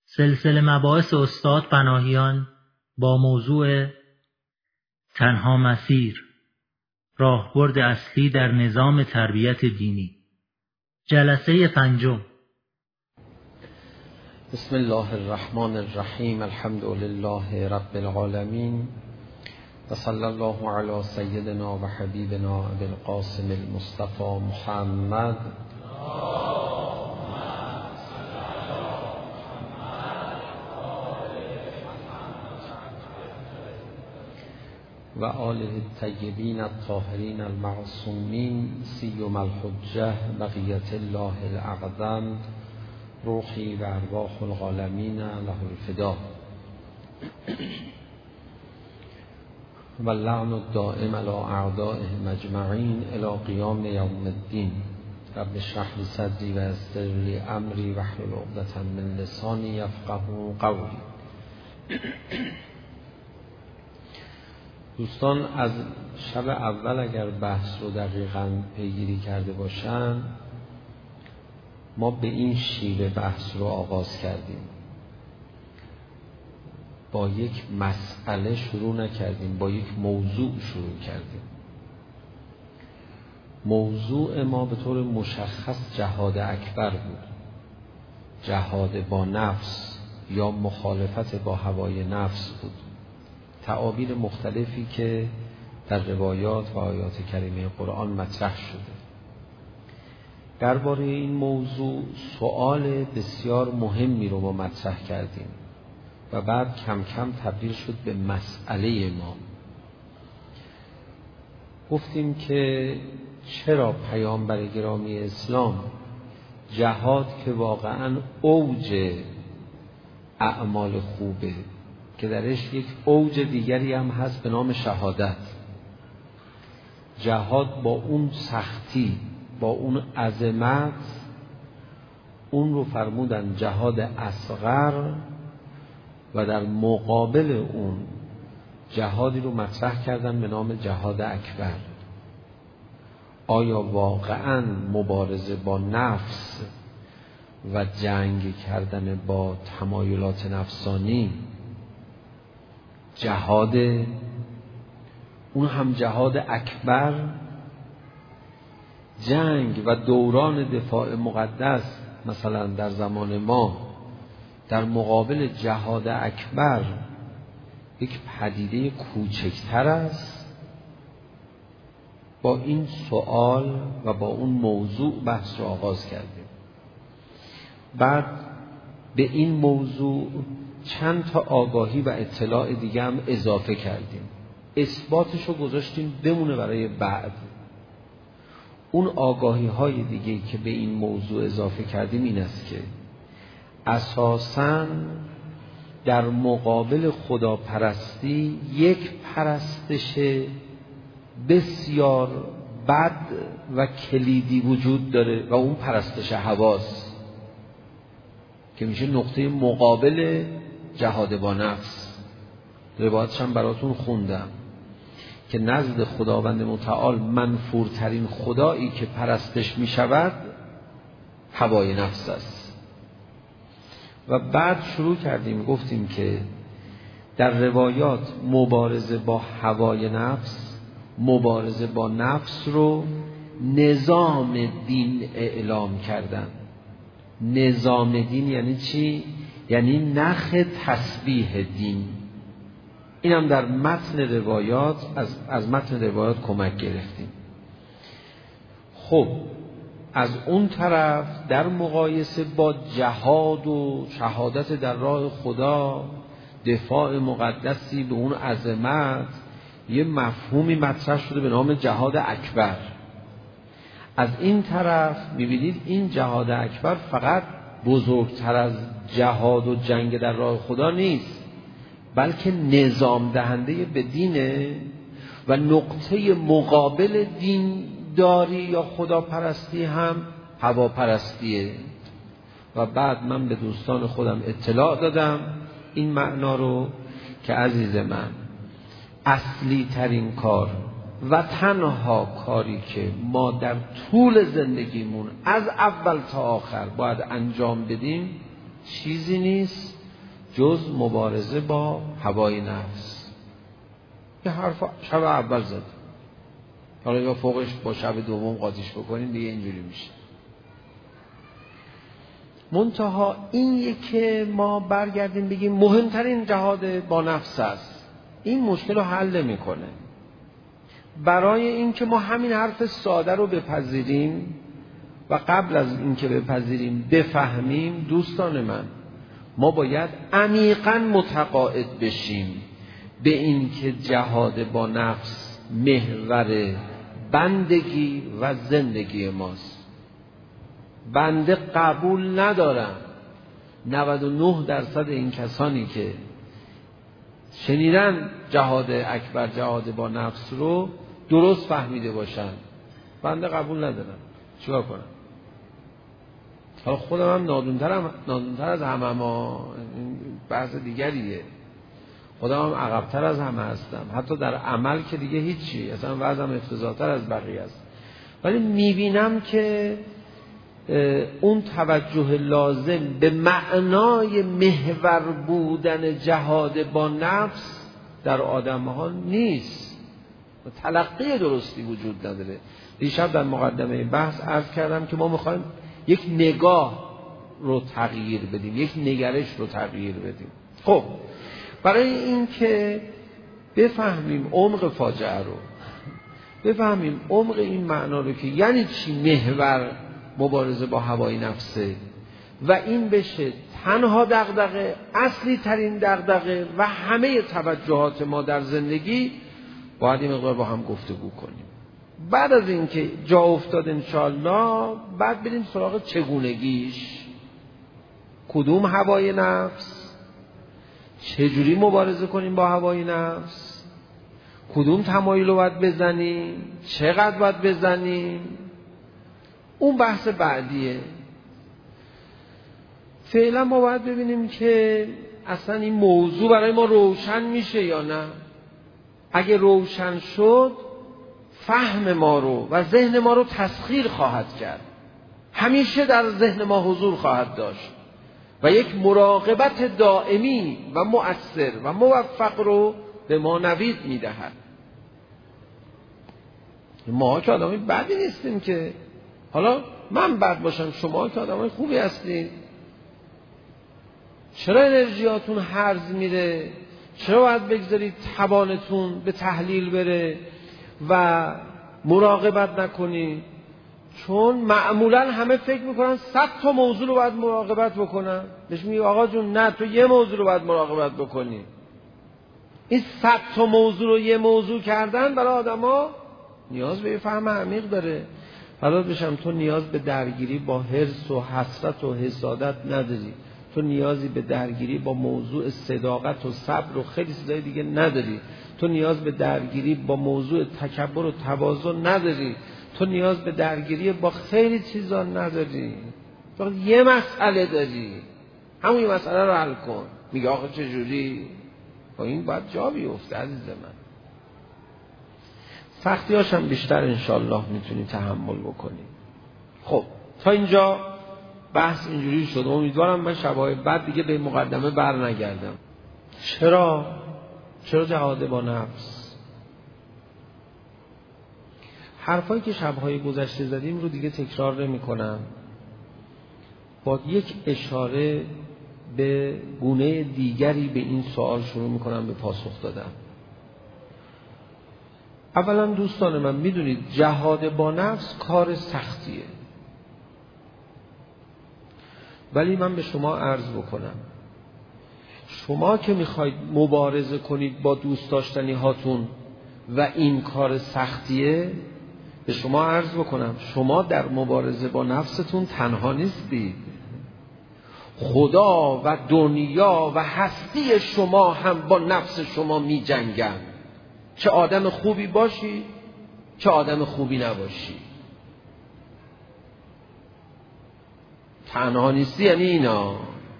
سلسله مباحث استاد پناهیان با موضوع تنها مسیر، راهبرد اصلی در نظام تربیت دینی، جلسه 5. بسم الله الرحمن الرحیم. الحمد لله رب العالمین و صلی الله علی سیدنا و حبیبنا ابی القاسم المصطفى محمد و آله الطیبین الطاهرین المعصومین سیما الحجة بقیة الله الاعظم روحی و ارواح العالمین له الفدا و اللعن الدائم علی اعدائهم اجمعین الی قیام یوم الدین. رب اشرح لی صدری و یسر لی امری واحلل عقدة من لسانی یفقهوا قولی. دوستان از شب اول اگر بحث رو دقیقاً پیگیری کرده باشن، ما به این شیوه بحث رو آغاز کردیم. با یک مسئله شروع نکردیم، با یک موضوع شروع کردیم. موضوع ما به طور مشخص جهاد اکبر بود، جهاد با نفس یا مخالفت با هوای نفس بود. تعابیر مختلفی که در روایات و آیات کریمه قرآن مطرح شده. درباره این موضوع سؤال بسیار مهمی رو ما مطرح کردیم و بعد کم کم تبدیل شد به مسئله ما. گفتیم که چرا پیامبر گرامی اسلام جهاد که واقعاً اوج اعمال خوبه، که درش یک اوج دیگری هم هست به نام شهادت، جهاد با اون سختی، با اون عظمت، اون رو فرمودن جهاد اصغر و در مقابل اون جهادی رو مطرح کردن به نام جهاد اکبر. آیا واقعاً مبارزه با نفس و جنگ کردن با تمایلات نفسانی جهاد، اون هم جهاد اکبر؟ جنگ و دوران دفاع مقدس مثلا در زمان ما در مقابل جهاد اکبر یک پدیده کوچکتر است؟ با این سوال و با اون موضوع بحث رو آغاز کردیم. بعد به این موضوع چند تا آگاهی و اطلاع دیگه هم اضافه کردیم. اثباتش رو گذاشتیم بمونه برای بعد. اون آگاهی های دیگه که به این موضوع اضافه کردیم این است که اساساً در مقابل خداپرستی یک پرستش بسیار بد و کلیدی وجود داره و اون پرستش هواست، که میشه نقطه مقابل جهاد با نفس. روایتش هم براتون خوندم که نزد خداوند متعال منفورترین خدایی که پرستش میشود هوای نفس است. و بعد شروع کردیم گفتیم که در روایات مبارزه با هوای نفس، مبارزه با نفس رو نظام دین اعلام کردن. نظام دین یعنی چی؟ یعنی نخ تسبیح دین. این هم در متن روایات از متن روایات کمک گرفتیم. خب از اون طرف در مقایسه با جهاد و شهادت در راه خدا، دفاع مقدسی به اون عظمت، یه مفهومی مطرح شده به نام جهاد اکبر. از این طرف می‌بینید این جهاد اکبر فقط بزرگتر از جهاد و جنگ در راه خدا نیست، بلکه نظام دهنده به دینه و نقطه مقابل دین داری یا خداپرستی هم هواپرستیه. و بعد من به دوستان خودم اطلاع دادم این معنا رو که عزیز من، اصلی ترین کار و تنها کاری که ما در طول زندگیمون از اول تا آخر باید انجام بدیم چیزی نیست جز مبارزه با هوای نفس. یه حرف شب اول زد، حالا یا فوقش با شب دوم قاطیش بکنین دیگه اینجوری میشه. منتها این که ما برگردیم بگیم مهمترین جهاد با نفس است، این مشکل رو حل میکنه. برای این که ما همین حرف ساده رو بپذیریم و قبل از این که بپذیریم بفهمیم، دوستان من، ما باید عمیقاً متقاعد بشیم به این که جهاد با نفس محور بندگی و زندگی ماست. بنده قبول ندارم 99% این کسانی که شنیدن جهاد اکبر، جهاد با نفس رو درست فهمیده باشن. بنده قبول ندارم، چیکار کنم؟ حالا خودم هم نادونتر از همه، ما بحث دیگریه، خودم هم عقبتر از همه هستم، حتی در عمل که دیگه هیچی، اصلا وضعم افتضاح‌تر از بقیه است. ولی میبینم که اون توجه لازم به معنای محور بودن جهاد با نفس در آدم‌ها نیست، تلقی درستی وجود نداره. دیشب در مقدمه بحث عرض کردم که ما میخوایم یک نگاه رو تغییر بدیم، یک نگرش رو تغییر بدیم. خب برای این که بفهمیم عمق فاجعه رو، بفهمیم عمق این معنا رو که یعنی چی محور مبارزه با هوای نفسه و این بشه تنها دغدغه، اصلی ترین دغدغه و همه توجهات ما در زندگی، باید این مقدار با هم گفتگو کنیم. بعد از این که جا افتاد انشالله، بعد بریم سراغ چگونگیش. کدوم هوای نفس، چجوری مبارزه کنیم با هوای نفس، کدوم تمایل رو باید بزنیم، چقدر باید بزنیم، اون بحث بعدیه. فعلا ما باید ببینیم که اصلا این موضوع برای ما روشن میشه یا نه. اگه روشن شد، فهم ما رو و ذهن ما رو تسخیر خواهد کرد، همیشه در ذهن ما حضور خواهد داشت و یک مراقبت دائمی و مؤثر و موفق رو به ما نوید میدهد. ما که آدمای بدی نیستیم که، حالا من بد باشم، شما که آدمای خوبی هستید، چرا انرژیاتون هرز میره؟ چرا باید بگذارید توانتون به تحلیل بره و مراقبت نکنید؟ چون معمولا همه فکر میکنن 100 تا موضوع رو باید مراقبت بکنن. بهش میگه آقا جون نه، تو یه موضوع رو باید مراقبت بکنی. این 100 تا موضوع رو یه موضوع کردن برای آدما نیاز به فهم عمیق داره. حالا بشم تو نیاز به درگیری با حرص و حسرت و حسادت نداری، تو نیازی به درگیری با موضوع صداقت و صبر و خیلی چیزای دیگه نداری، تو نیاز به درگیری با موضوع تکبر و تواضع نداری، تو نیاز به درگیری با خیلی چیزا نداری، فقط یه مسئله داری، همون یه مسئله رو حل کن. میگه آخه چجوری؟ با این باید جا بیفته عزیز من. سختیاش هم بیشتر انشالله میتونی تحمل بکنی. خب تا اینجا بحث اینجوری شد. امیدوارم من شبهای بعد دیگه به مقدمه بر نگردم. چرا جهاد با نفس؟ حرفایی که شبهای گذشته زدیم رو دیگه تکرار نمی کنم. با یک اشاره به گونه دیگری به این سوال شروع می کنم به پاسخ دادن. اولا دوستان من، میدونید جهاد با نفس کار سختیه، ولی من به شما عرض بکنم، شما که میخواید مبارزه کنید با دوست داشتنی هاتون و این کار سختیه، به شما عرض بکنم شما در مبارزه با نفستون تنها نیستید. خدا و دنیا و هستی شما هم با نفس شما می جنگن، چه آدم خوبی باشی چه آدم خوبی نباشی. تنها نیستی یعنی اینا.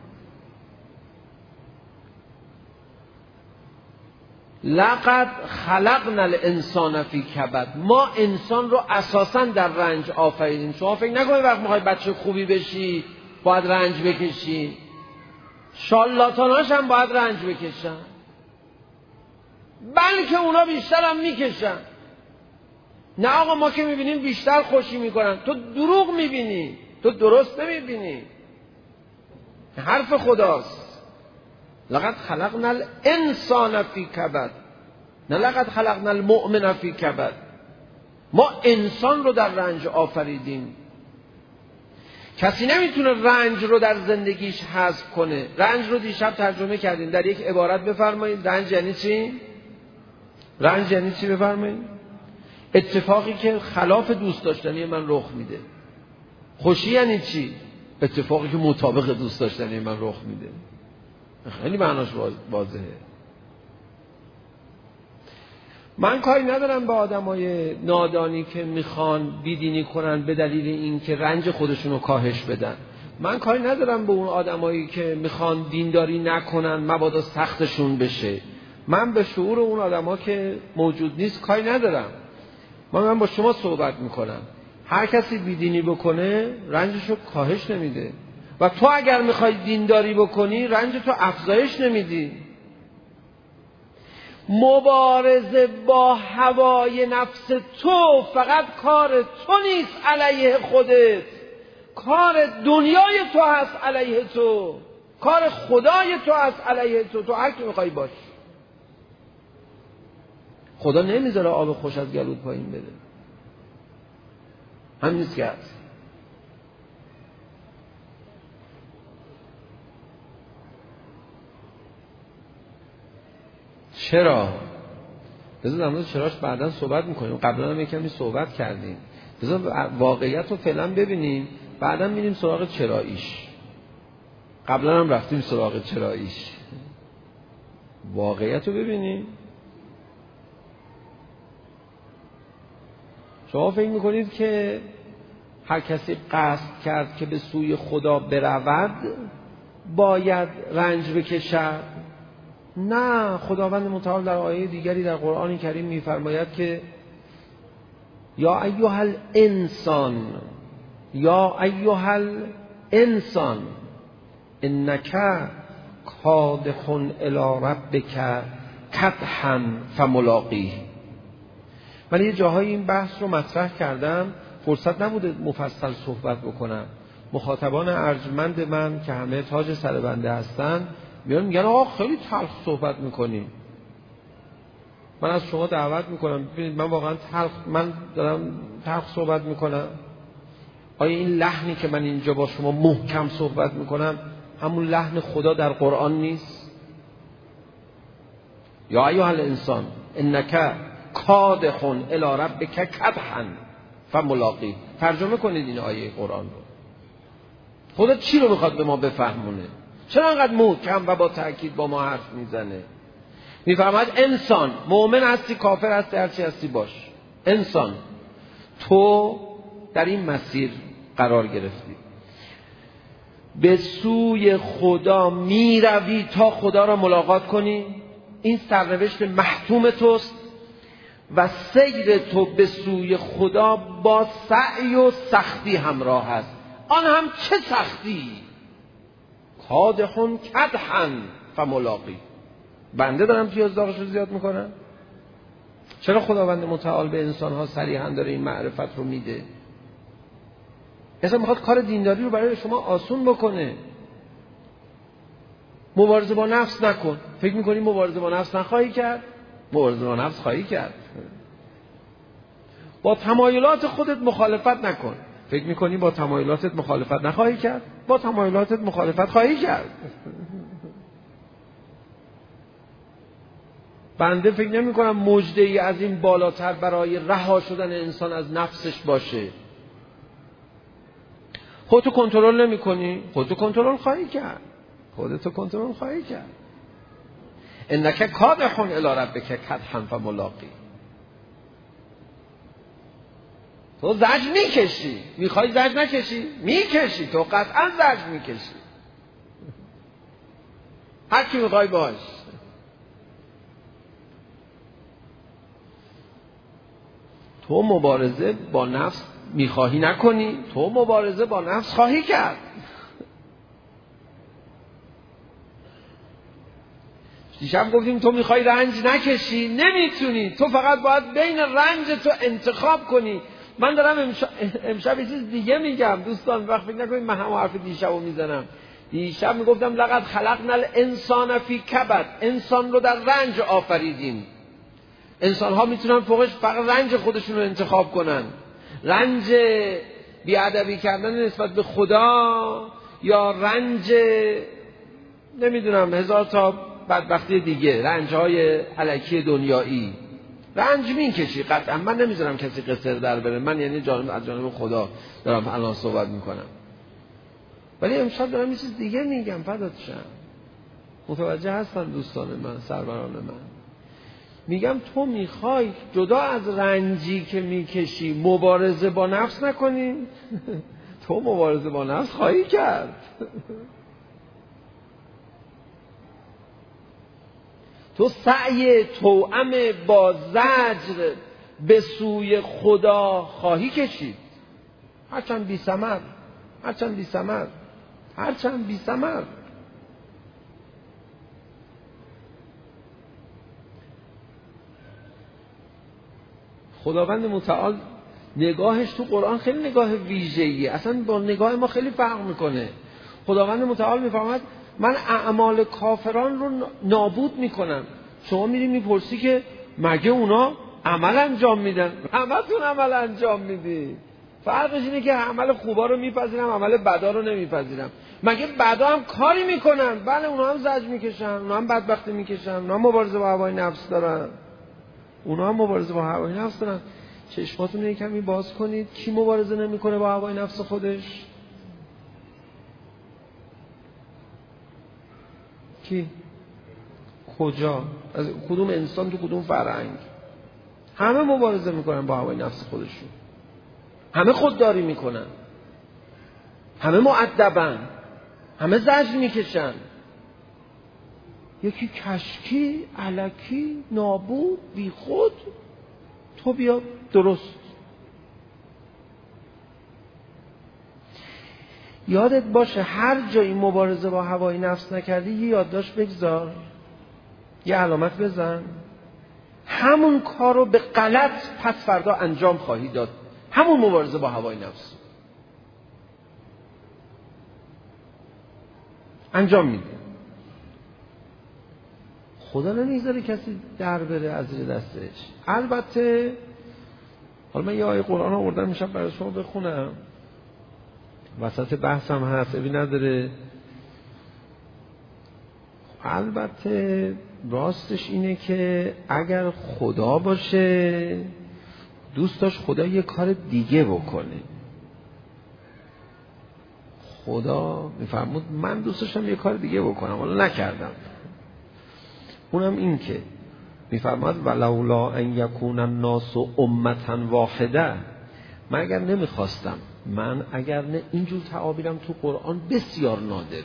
لقد خلقنا الانسان فی کبد، ما انسان رو اساساً در رنج آفریدیم. شما فکر نکنید وقت میخوای بچه خوبی بشی باید رنج بکشی. شالاتاناش هم باید رنج بکشن، بلکه اونا بیشتر هم میکشن. نه آقا ما که میبینیم بیشتر خوشی میکنن، تو دروغ میبینی، تو درست نمیبینی. حرف خداست لقد خلقنا الانسان فی کبد، نه لقد خلقنا المؤمن فی کبد. ما انسان رو در رنج آفریدیم. کسی نمیتونه رنج رو در زندگیش حذف کنه. رنج رو دیشب ترجمه کردیم، در یک عبارت بفرمایید رنج یعنی چی؟ رنج یعنی چی بفرمایید؟ اتفاقی که خلاف دوست داشتنی من رخ میده. خوشی یعنی چی؟ اتفاقی که مطابق دوست داشتنی من رخ میده. خیلی معناش واضحه. من کاری ندارم با آدمای نادانی که میخوان بیدینی کنن به دلیل این که رنج خودشون رو کاهش بدن. من کاری ندارم به اون آدمایی که میخوان دینداری نکنن مبادا سختشون بشه. من به شعور اون آدما که موجود نیست کاری ندارم. من با شما صحبت میکنم. هر کسی بیدینی بکنه رنجشو کاهش نمیده و تو اگر میخوای دینداری بکنی رنج تو افزایش نمیدی. مبارزه با هوای نفس تو فقط کار تو نیست علیه خودت، کار دنیای تو هست علیه تو، کار خدای تو هست علیه تو. تو هر کی میخوای باش. خدا نمیذاره آب خوش از گلوت پایین بده. همین نیست که هست. چرا؟ بذار در مورد چراش بعداً صحبت میکنیم. قبلا هم یکمی صحبت کردیم. بذار واقعیت رو فعلا ببینیم، بعداً میریم سراغ چراییش. قبلا هم رفتیم سراغ چراییش. واقعیت رو ببینیم. شما فکر میکنید که هر کسی قصد کرد که به سوی خدا برود باید رنج بکشد؟ نه، خداوند متعال در آیه دیگری در قرآن کریم میفرماید که یا ایها الانسان، یا ایها الانسان انک کادح الی ربک کدحا فملاقیه. من یه جاهای این بحث رو مطرح کردم، فرصت نبوده مفصل صحبت بکنم. مخاطبان ارجمند من که همه تاج سر بنده هستن میان میگن آقا خیلی تلخ صحبت میکنی. من از شما دعوت میکنم ببینید من واقعا من دارم تلخ صحبت میکنم؟ آیا این لحنی که من اینجا با شما محکم صحبت میکنم همون لحن خدا در قرآن نیست؟ یا ایها الانسان انک کادح الی ربک کدحا فملاقیه. ترجمه کنید این آیه قرآن رو. خدا چی رو میخواد به ما بفهمونه؟ چرا انقدر محکم و با تأکید با ما حرف میزنه؟ میفرماید انسان، مؤمن هستی کافر هستی هرچی هستی باش، انسان تو در این مسیر قرار گرفتی، به سوی خدا میروی تا خدا را ملاقات کنی. این سرنوشت محتوم توست و سیر تو به سوی خدا با سعی و سختی همراه است. آن هم چه سختی؟ کادح کدحا فملاقی. بنده دارم پیاز داغش رو زیاد میکنم؟ چرا خداوند متعال به انسانها صریحا داره این معرفت رو میده؟ اصلا میخواد کار دینداری رو برای شما آسون بکنه. مبارزه با نفس نکن. فکر میکنی مبارزه با نفس نخواهی کرد؟ مبارزه با نفس خواهی کرد. با تمایلات خودت مخالفت نکن. فکر میکنی با تمایلاتت مخالفت نخواهی کرد؟ با تمایلاتت مخالفت خواهی کرد. بنده فکر نمی کنم مژده‌ای از این بالاتر برای رها شدن انسان از نفسش باشه. خودتو کنترل نمی کنی؟ خودتو کنترل خواهی کرد. خودتو کنترل خواهی کرد. انک کادح الی ربک کدحا فملاقیه. تو زجر میکشی. میخوای زجر نکشی؟ میکشی. تو قطعا زجر میکشی. هر کی میخوای باش. تو مبارزه با نفس میخواهی نکنی، تو مبارزه با نفس خواهی کرد. دیشب گفتیم تو میخوای رنج نکشی، نمیتونی، تو فقط باید بین رنج تو انتخاب کنی. من دارم امشب یه چیز دیگه میگم دوستان، وقت فکر نکنید من هم حرف دیشبو میزنم. دیشب میگفتم لقد خلقنا الانسان فی کبد، انسان رو در رنج آفریدیم. انسان ها میتونن فوقش فقط رنج خودشون رو انتخاب کنن، رنج بیادبی کردن نسبت به خدا یا رنج نمیدونم هزار تا بدبختی دیگه، رنج های الکی دنیایی. رنج میکشی قطعا، من نمیذارم کسی قصر در بره، من یعنی از جانب خدا دارم الان صحبت میکنم. ولی امشب دارم یه چیز دیگه میگم، فدات شم. متوجه هستن دوستان من، سروران من؟ میگم تو میخوای جدا از رنجی که میکشی مبارزه با نفس نکنی؟ تو مبارزه با نفس خواهی کرد. تو سعی توأم با زجر به سوی خدا خواهی کشید، هرچند بی ثمر، هرچند بی ثمر، هرچند بی ثمر. خداوند متعال نگاهش تو قرآن خیلی نگاه ویژه‌ایه، اصلا با نگاه ما خیلی فرق میکنه. خداوند متعال میفرماید من اعمال کافران رو نابود میکنم. شما میری میپرسی که مگه اونا عمل انجام میدن؟ همتون عمل انجام میدی، فرقش اینه که عمل خوبا رو میپذیرم، عمل بدا رو نمیپذیرم. مگه بدا هم کاری میکنن؟ بله اونا هم زجر میکشن، اونا هم بدبختی میکشن، اونا هم مبارزه با هوای نفس دارن، اونا هم مبارزه با هوای نفس دارن. چشماتون رو کمی باز کنید، کی مبارزه نمیکنه با هوای نفس خودش؟ کی؟ کجا؟ از کدوم انسان تو کدوم فرهنگ؟ همه مبارزه میکنن با هوای نفس خودشون، همه خودداری میکنن، همه مؤدبن، همه زجر میکشن. یکی کشکی، الکی، نابود، بی خود، تو بیا درست. یادت باشه هر جایی مبارزه با هوای نفس نکردی یه یادداشت بگذار، یه علامت بزن، همون کار رو به غلط پس فردا انجام خواهی داد. همون مبارزه با هوای نفس انجام میده. خدا نمیذاره کسی در بره از زیر دستش. البته حالا من یه آیه قرآن آوردم میشم برای شما بخونم، وسط بحثم هست، ابی نداره. البته راستش اینه که اگر خدا باشه دوست داشت خدا یه کار دیگه بکنه. خدا میفرمود من دوست داشتم یه کار دیگه بکنم، حالا نکردم. اونم این که میفرماد ولولا ان یکون الناس امة واحده، من اگر نمیخواستم، من اگر نه، اینجور تعابیرم تو قرآن بسیار نادره،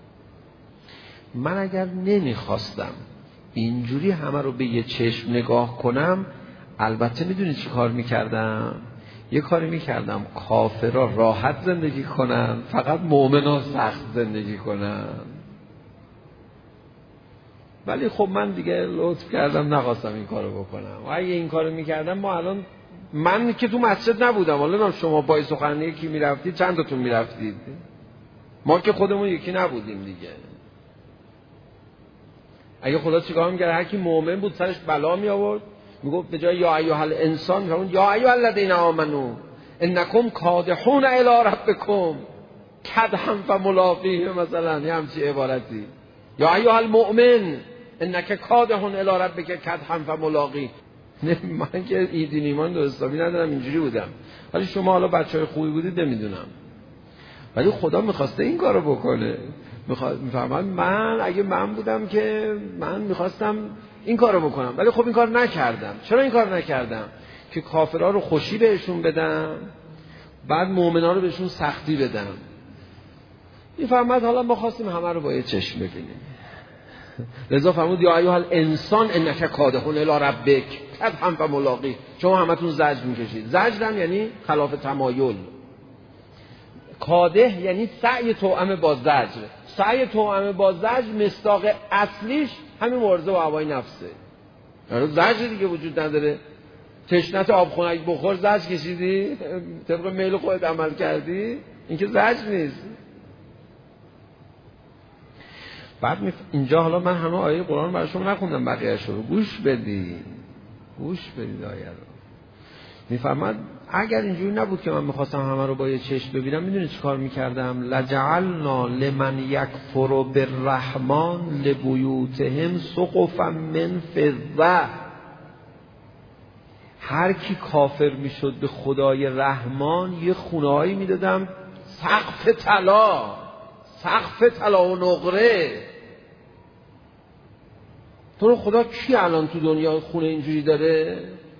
من اگر نمیخواستم اینجوری همه رو به یه چشم نگاه کنم، البته میدونی چی کار میکردم؟ یه کاری میکردم کافرها راحت زندگی کنن، فقط مؤمنان سخت زندگی کنن. ولی خب من دیگه لطف کردم نخواستم این کارو بکنم. و اگه این کارو میکردم ما الان، من که تو مسجد نبودم، حالا شما با سخنرانی کی میرفتید؟ چند تاتون میرفتید؟ ما که خودمون یکی نبودیم دیگه. اگه خدا چیکار میکرد؟ هر کی مؤمن بود سرش بلا می آورد، میگفت به جای یا ایها الانسان میگفت یا ایها الذین آمنو انکم کادحون الی ربکم کدحا فملاقیه، مثلا یه همچین عبارتی. یا ایها المؤمن انک کادح الی ربک کدحا فملاقی. من که دین ایمان درستابی ندارم، اینجوری بودم. ولی شما حالا بچهای خوبی بودید نمیدونم، ولی خدا میخواسته این کارو بکنه. میفهمم من اگه من بودم که من میخواستم این کارو بکنم، ولی خب این کار نکردم. چرا این کار نکردم؟ که کافرها رو خوشی بهشون بدم، بعد مؤمنا رو بهشون سختی بدم. میفهمد حالا ما خواستیم همه رو با یه چشم ببینیم. لذا فرمود یا ایها الانسان انک کادحون الی ربک کدحا فملاقی. شما همتون زجر میکشید. زجر هم یعنی خلاف تمایل. کادح یعنی سعی توأم با زجر. سعی توأم با زجر مصداق اصلیش همین مبارزه با هوای نفسه. یعنی زجر دیگه وجود نداره. تشنت آب خنک بخور زجر کشیدی؟ طبق میل خودت عمل کردی؟ این که زجر نیست. بعد اینجا حالا من همه آیه قرآن برای شما نخوندم، بقیه‌اش رو گوش بدید آیه رو. میفرماد اگر اینجوری نبود که من میخواستم همه رو با یه چشم ببینم، میدونی چی کار میکردم؟ لجعلنا لمن یکفر بالرحمن لبیوتهم سقفا من فضة. هر کی کافر میشد به خدای رحمان یه خونه‌هایی میدادم سقف طلا و نقره. تو رو خدا کی الان تو دنیا خونه اینجوری داره؟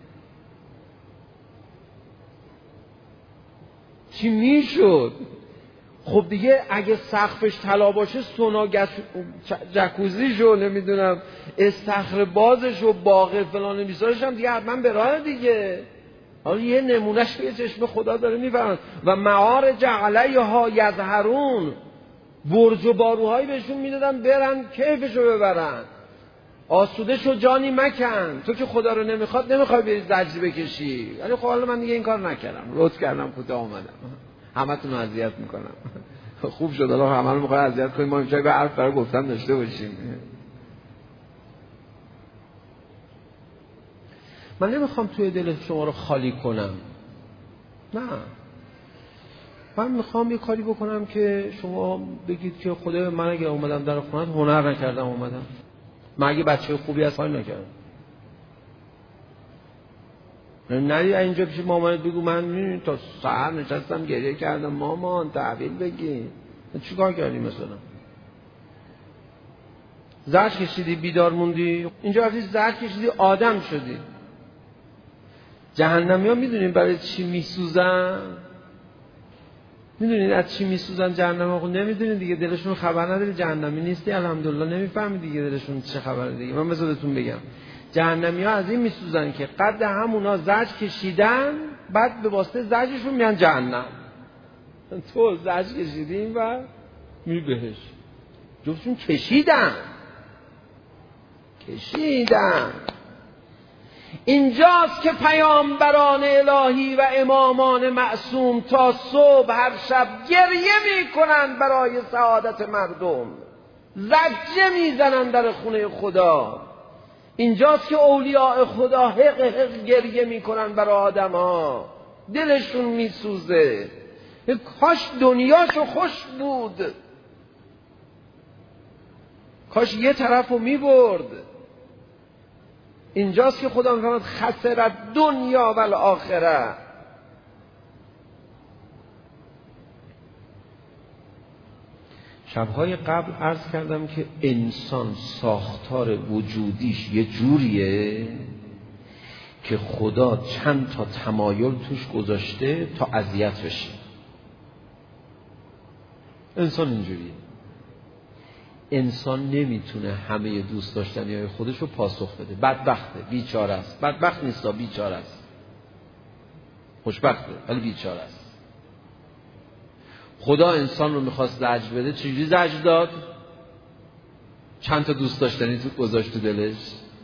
چی میشد؟ خب دیگه اگه سقفش طلا باشه سونا جکوزیشو نمیدونم استخر بازش و باغ فلان میسارش هم دیگه حتما به راه دیگه. حالا یه نمونهش به چشم خدا داره میفرماید و معارج علیها یظهرون، برج و باروهایی بهشون میدادن برن کیفشو ببرن. آسوده شو جانی مکن، تو که خدا رو نمیخوای بری زجر بکشی. ولی خب حالا من دیگه این کار نکردم، لطف کردم کوتاه اومدم، همتون رو اذیت میکنم. خوب شد حالا همه رو میخوای اذیت کنیم، ما امشب به حرف برای گفتن داشته باشیم. من نمیخوام توی دل شما رو خالی کنم، نه، من میخوام یه کاری بکنم که شما بگید که خدا من اگه اومدم در خونت هنر نکردم اومدم، من اگه بچه خوبی از حال نکردم. نری اینجا پیش مامانت بگو من تا سحر نشستم گریه کردم مامان تحویل بگی. چی کار کردی مثلا؟ زجر کشیدی بیدار موندی، اینجا رفتی زجر کشیدی آدم شدی. جهنمی ها میدونین برای چی میسوزن؟ میدونین از چی میسوزن جهنمی ها؟ نمیدونین دیگه، دلشون خبر نداری جهنمی نیستی الحمدلله، نمیفهمی دیگه دلشون چه خبره دیگه. من بذارتون بگم جهنمی ها از این میسوزن که قد همونا زجر کشیدن، بعد به واسطه زجرشون میان جهنم. تو زجر کشیدین و می بهش، جفتشون کشیدن. اینجاست که پیامبران الهی و امامان معصوم تا صبح هر شب گریه میکنن برای سعادت مردم، زجه میزنن در خونه خدا. اینجاست که اولیاء خدا حق گریه میکنن برای آدم ها، دلشون میسوزه. کاش دنیاشو خوش بود، کاش یه طرفو میبرد. اینجاست که خدا میفرماید خسرت دنیا و الاخره. شبهای قبل عرض کردم که انسان ساختار وجودیش یه جوریه که خدا چند تا تمایل توش گذاشته تا اذیت بشه. انسان اینجوریه. انسان نمیتونه همه دوست داشتنی‌های خودش رو پاسخ بده. بدبخته، بیچاره است. بدبخت نیستا، بیچاره است. خوشبخته ولی بیچاره است. خدا انسان رو میخواست زجر بده، چجوری زجر داد؟ چند تا دوست داشتنی تو گذاشت تو دلش،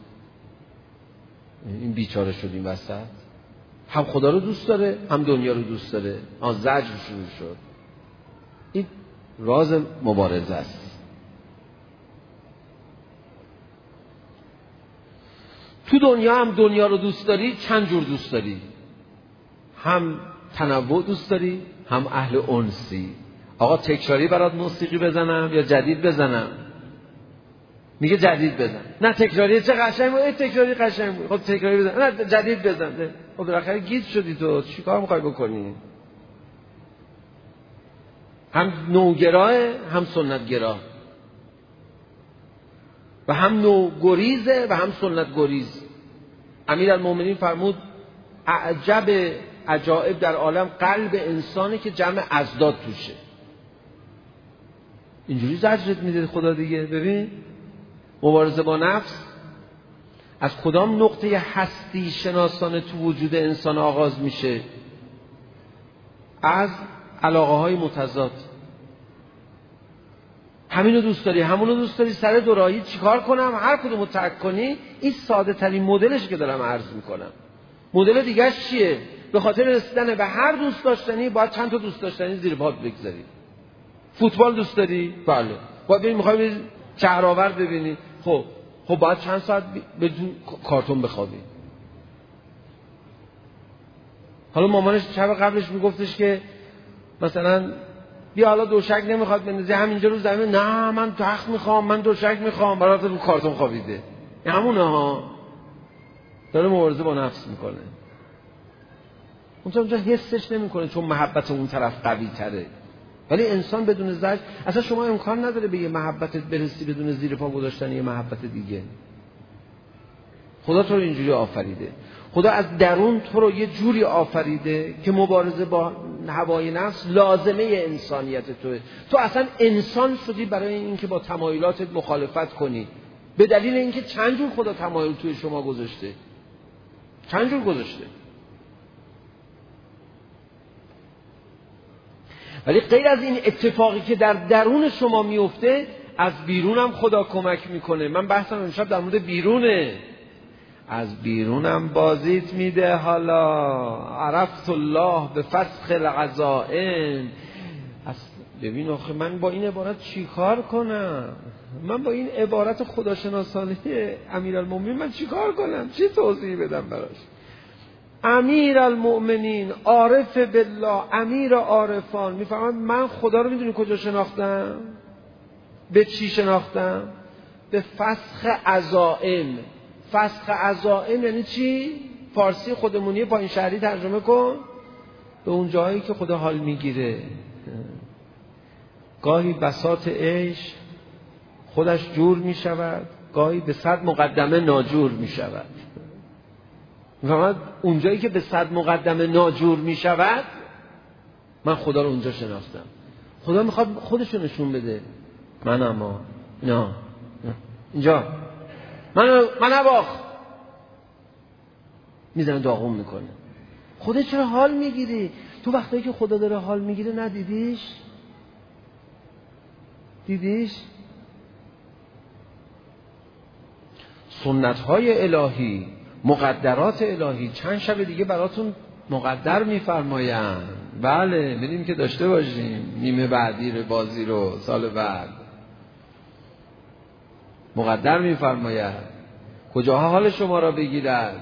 این بیچاره شد این وسط. هم خدا رو دوست داره هم دنیا رو دوست داره، زجر شروع شد. این راز مبارزه است. تو دنیا هم دنیا رو دوست داری، چند جور دوست داری، هم تنوع دوست داری هم اهل انسی. آقا تکراری برات موسیقی بزنم یا جدید بزنم؟ میگه جدید بزن. نه تکراری چه قشنگ بود، تکراری قشنگ بود، خب تکراری بزن. نه جدید بزن. خب بالاخره گیج شدی تو، چیکار میخوای بکنی؟ هم نوگراه هم سنتگراه و هم نوگریزه و هم سنت گریز. امیرالمومنین فرمود اعجب عجائب در عالم قلب انسانه که جمع ازداد توشه. اینجوری زجرت میده خدا دیگه. ببین مبارزه با نفس از کدام نقطه هستی شناسانه تو وجود انسان آغاز میشه؟ از علاقه های متضاد. همینو دوست داری، همونو دوست داری، سر دوراهی چیکار کنم؟ هر کدومو ترک کنی. این ساده ترین مدلش که دارم عرض میکنم. مدل دیگه‌اش چیه؟ به خاطر رسیدن به هر دوست داشتنی باید چند تا دوست داشتنی زیر پات بگذاری. فوتبال دوست داری؟ بله. باید ببین می‌خوای بری شهرآورد ببینی. خب باید چند ساعت بدون کارتون بخوابی. حالا مامانش شب قبلش میگفتش که مثلا بیا حالا دوشک نمیخواد بندازی همینجا رو زمین. نه من تخت میخوام، من دوشک میخوام. برات رو کارتون خوابیده. همونه ها. داره مبارزه با نفس میکنه. اونجا حسش نمیکنه چون محبت اون طرف قوی تره. ولی انسان بدون زجر، اصلا شما امکان نداره به یه محبتت برسی بدون زیر پا گذاشتن یه محبت دیگه. خدا تو رو اینجوری آفریده. خدا از درون تو رو یه جوری آفریده که مبارزه با هوای نفس لازمه انسانیت توه. تو اصلا انسان شدی برای اینکه با تمایلاتت مخالفت کنی. به دلیل اینکه چند جور خدا تمایل توی شما گذاشته. چند جور گذاشته. ولی غیر از این اتفاقی که در درون شما میفته، از بیرونم خدا کمک میکنه. من بحثم امشب در مورد بیرونه. از بیرونم بازیت میده. حالا عرفت الله به فسخ العزائم. ببین آخه من با این عبارت چی کار کنم؟ من با این عبارت خداشناسانه امیرالمومنین من چی کار کنم؟ چی توضیح بدم براش؟ امیرالمومنین، عارف بالله، امیر عارفان میفهمم من خدا رو میدونی کجا شناختم؟ به چی شناختم؟ به فسخ عزائم. فسخ عزائم یعنی چی؟ فارسی خودمونی پایین شهری ترجمه کن. به اون جایی که خدا حال میگیره. گاهی بساط عیش خودش جور میشود، گاهی به 100 مقدمه ناجور میشود. میفهمد؟ اون جایی که به 100 مقدمه ناجور میشود، من خدا رو اونجا شناختم. خدا میخواد خودش رو نشون بده. من اما نه اینجا من نباخ میزنه داغون میکنه. خدا چرا حال میگیری؟ تو وقتی که خدا داره حال میگیره ندیدیش؟ دیدیش؟ سنت‌های الهی، مقدرات الهی چند شب دیگه براتون مقدر میفرمایند. بله می‌بینیم که داشته باشیم نیمه بعدی رو، بازی رو سال بعد مقدر میفرماید. کجاها حال شما را بگیرد؟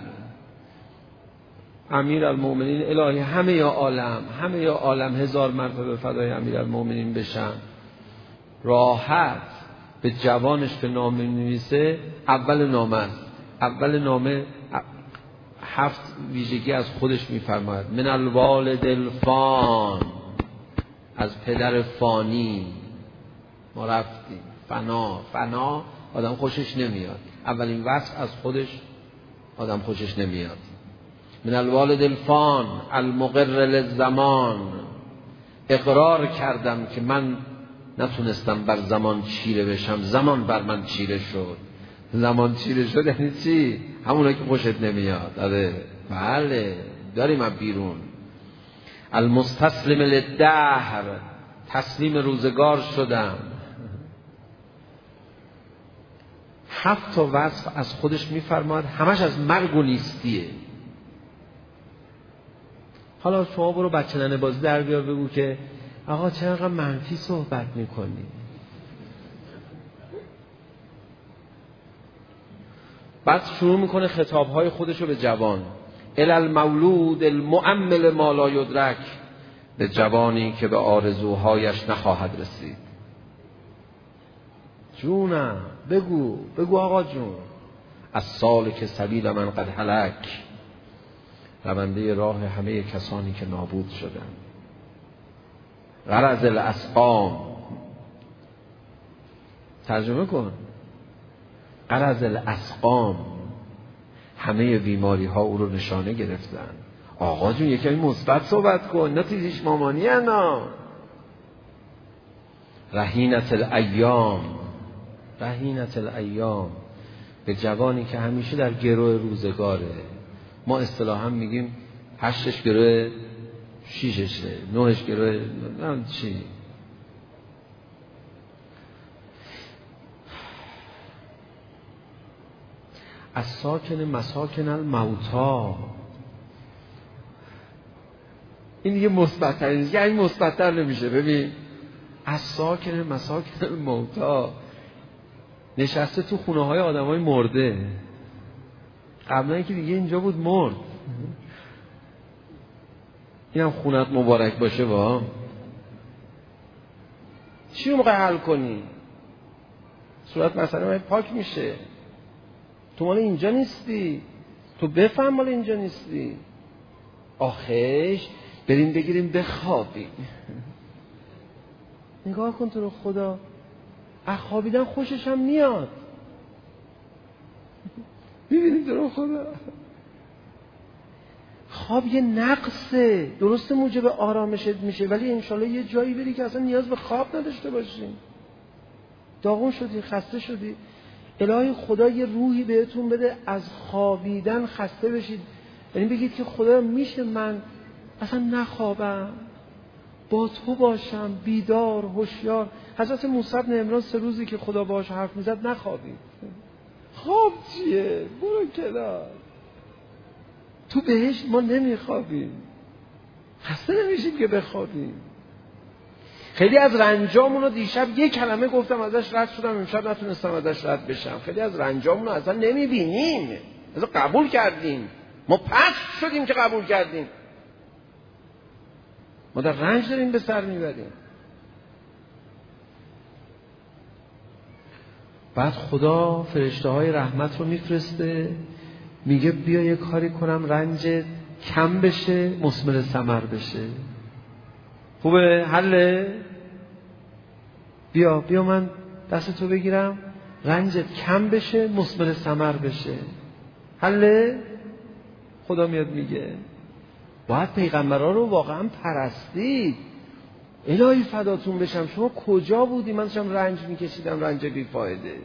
امیرالمومنین الهی همه یا عالم 1000 مرتبه فدای امیرالمومنین بشن. راحت به جوانش که نامه می‌نویسه اول نامه 7 ویژگی از خودش میفرماید. من الوالد الفان، از پدر فانی ما رفتیم. فنا آدم خوشش نمیاد. اولین وصف از خودش آدم خوشش نمیاد. من الوالد الفان المقر للزمان، اقرار کردم که من نتونستم بر زمان چیره بشم، زمان بر من چیره شد. زمان چیره شد یعنی چی؟ همونه که خوشت نمیاد. بله داریم از بیرون. المستسلم للدهر، تسلیم روزگار شدم. 7 تا وصف از خودش میفرماد، همش از مرگ و نیستیه. حالا شما برو بچه ننه بازی در بیار بگو که آقا چرا منفی صحبت میکنی؟ بعد شروع میکنه خطابهای خودشو به جوان. المولود المؤمل ما لا یدرک، به جوانی که به آرزوهایش نخواهد رسید. جونم بگو آقا جون. از سال که سبیل من قد هلک، رونده راه همه کسانی که نابود شدن. غرض الاسقام، ترجمه کن. غرض الاسقام، همه بیماری ها او رو نشانه گرفتن. آقا جون یکی مثبت صحبت کن، نه تیزیش مامانی انا. رهینت الایام، به جوانی که همیشه در گروه روزگاره. ما اصطلاحا میگیم 8 گروه 6 9 گروه چی. از ساکن مساکن الموتا. این دیگه مثبت‌تر نیست، یعنی مثبت‌تر نمیشه. ببین از ساکن مساکن الموتا، نشسته تو خونه های آدم های مرده. قبلا که دیگه اینجا بود مرد. اینم خونت مبارک باشه. با چی رو موقع حل کنی؟ صورت مثلا من پاک میشه. تو مال اینجا نیستی، تو بفهم مال اینجا نیستی. آخش بریم بگیریم بخوابیم. نگاه کن تو رو خدا، از خوابیدن خوشش هم میاد. ببینید تو رو خدا، خواب یه نقصه، درسته موجب آرامشت میشه، ولی انشالله یه جایی بری که اصلا نیاز به خواب نداشته باشی. داغون شدی، خسته شدی، الهی خدا یه روحی بهتون بده از خوابیدن خسته بشید. یعنی بگید که خدا میشه من اصلا نخوابم، با تو باشم، بیدار، هوشیار. حضرت موسی بن عمران 3 روزی که خدا باهاش حرف میزد نخوابید. خواب چیه؟ برو کنار. تو بهشت ما نمیخوابیم، خسته نمیشیم که بخوابیم. خیلی از رنجامون رو دیشب یک کلمه گفتم ازش رد شدم، امشب نتونستم ازش رد بشم. خیلی از رنجامون رو اصلا نمیبینیم، اصلا قبول کردیم. ما پست شدیم که قبول کردیم. ما در رنج داریم به سر میبریم. بعد خدا فرشته های رحمت رو میفرسته، میگه بیا یه کاری کنم رنجت کم بشه، مثمر ثمر بشه. خوبه؟ حله؟ بیا من دست تو بگیرم، رنجت کم بشه، مثمر ثمر بشه. حله؟ خدا میاد میگه باید پیغمبرها رو واقعا پرستید. الهی فداتون بشم، شما کجا بودی؟ من داشتم رنج میکشیدم، رنج بیفایده،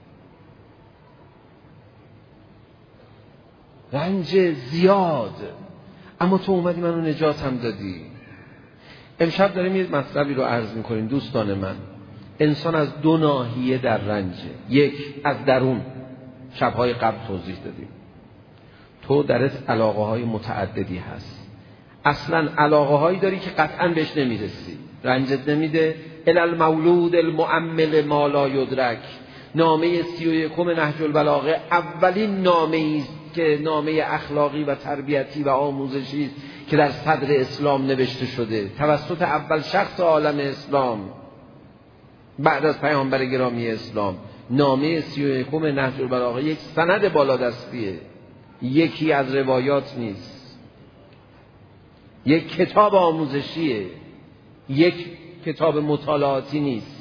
رنج زیاد، اما تو اومدی منو نجاتم دادی. امشب داریم یه مطلبی رو عرض میکنیم دوستان من. انسان از 2 ناحیه در رنجه. یک، از درون، شبهای قبل توضیح دادیم. تو درت علاقه های متعددی هست، اصلا علاقه هایی داری که قطعا بهش نمیرسی، رنجت نمیده. المولود المؤمل ما لا یدرک، نامه 31 نهج البلاغه اولین نامه است که نامه اخلاقی و تربیتی و آموزشی است که در صدر اسلام نوشته شده توسط اول شخص عالم اسلام بعد از پیامبر گرامی اسلام. نامه 31 نهج البلاغه یک سند بالادستیه، یکی از روایات نیست، یک کتاب آموزشیه، یک کتاب مطالعاتی نیست.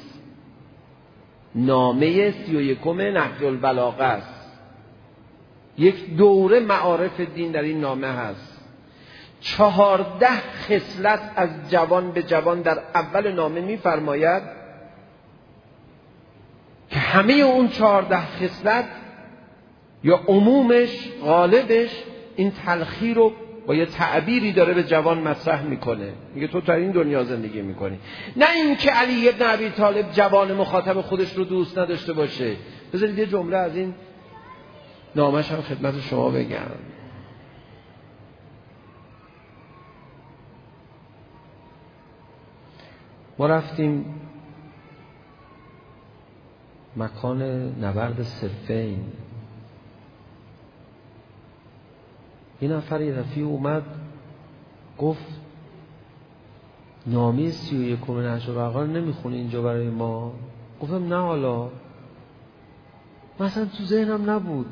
نامه 31 نهج البلاغه است. یک دوره معارف دین در این نامه هست. 14 خصلت از جوان به جوان در اول نامه می‌فرماید که همه اون 14 خصلت یا عمومش، غالبش این تلخی رو با یه تعبیری داره به جوان مطرح میکنه. میگه تو در این دنیا زندگی میکنی، نه این که علی ابن ابی طالب جوان مخاطب خودش رو دوست نداشته باشه. بذارید یه جمله از این نامش هم خدمت شما بگم. ما رفتیم مکان نبرد صفین. این نفر یه رفیع اومد گفت نامه 31 نهج البلاغه نمیخونی اینجا برای ما؟ گفتم نه، حالا مثلا تو ذهنم نبود.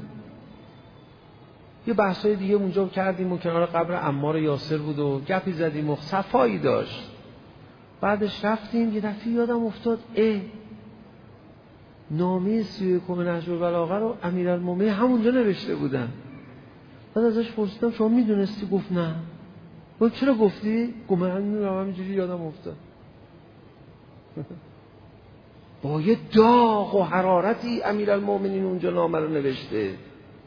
یه بحثای دیگه اونجا کردیم و کنار قبر عمار یاسر بود و گپی زدیم و صفایی داشت. بعدش رفتیم، یه دفعه یادم افتاد نامه 31 نهج البلاغه رو امیرالمومنین همونجا نوشته بودن. بعد ازش پرسیدم شما میدونستی؟ گفت نه. گفت چرا گفتی؟ گفت من میدونم، همینجوری یادم افتاد. با یه داغ و حرارتی امیرالمومنین اونجا نامه رو نوشته،